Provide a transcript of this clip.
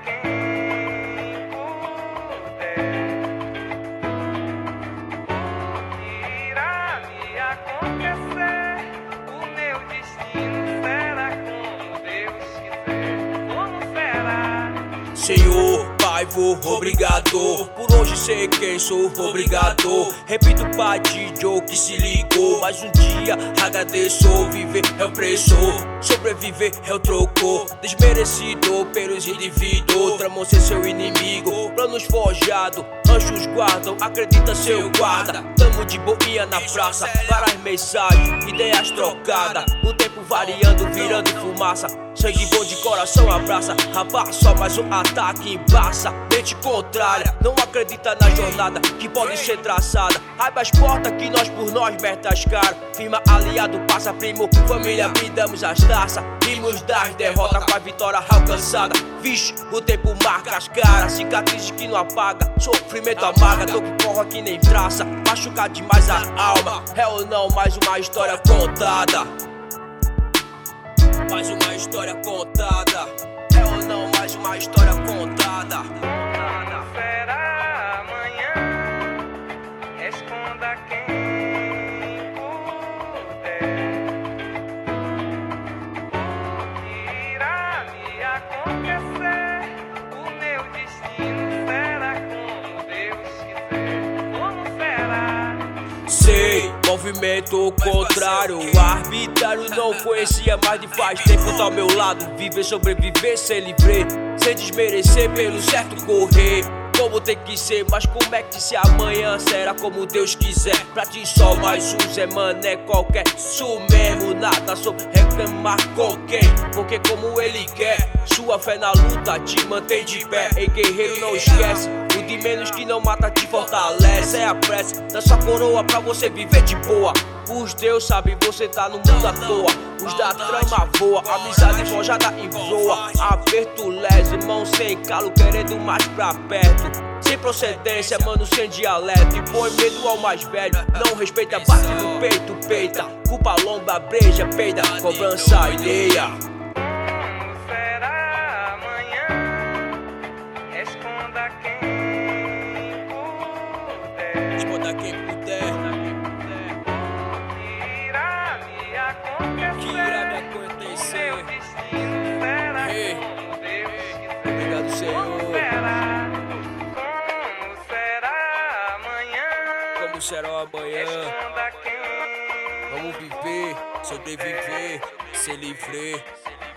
quem puder. Irá me acontecer, o meu destino será como Deus quiser. Como será? Senhor, Pai, vou, obrigado. Por hoje sei quem sou, obrigado. Repito pra Joe que se ligou. Mais um dia agradeço. Viver é o preço, sobreviver é o troco. Desmerecido pelos indivíduos, tramam ser seu inimigo. Planos forjados, anjos guardam. Acredita seu guarda. Tamo de boinha na praça, várias mensagens, ideias trocadas. O tempo variando, virando fumaça. Sangue bom de coração abraça. Rapaz, só mais um ataque embaça. Mente contrária, não acredita na jornada que pode ser traçada. Abre as portas que nós por nós metas caro. Firma aliado, passa primo, família, brindamos as taças. Rimos das derrotas com a vitória alcançada. Vixe, o tempo marca as caras, cicatrizes que não apaga. Sofrimento amarga, tô que corre que nem traça. Machuca demais a alma, é ou não mais uma história contada. Mais uma história contada. É ou não mais uma história contada. Como será amanhã? Responda quem puder. Irá me acontecer, o meu destino será como Deus quiser. Como será? Sei, movimento contrário, arbitrário não conhecia mais de faz tempo. Tá ao meu lado, viver, sobreviver, ser livre, sem desmerecer, pelo certo correr. Como tem que ser, mas como é que se amanhã será como Deus quiser? Pra ti só mais um Zé Mané qualquer. Isso mesmo, nada sobre reclamar com quem, porque como ele quer. Sua fé na luta te mantém de pé. Ei guerreiro, não esquece, o de menos que não mata te fortalece. É a prece da sua coroa pra você viver de boa. Os Deus sabem, você tá no mundo à toa. Os da trama voa, amizade forjada envoa. Aperto les, irmão sem calo, querendo mais pra perto. Sem procedência, mano, sem dialeto. E põe medo ao mais velho, não respeita, bate no peito, peita. Culpa lomba, breja, peida, cobrança alheia. Como será amanhã? Responda quem puder. Responda quem puder. Irá me acontecer, Que irá me o acontecer. meu destino será Ei. como Deus quiser. Obrigado, Como Senhor. será? Como será amanhã? Como será o amanhã? Responda quem Vamos viver, sobreviver, ser livre.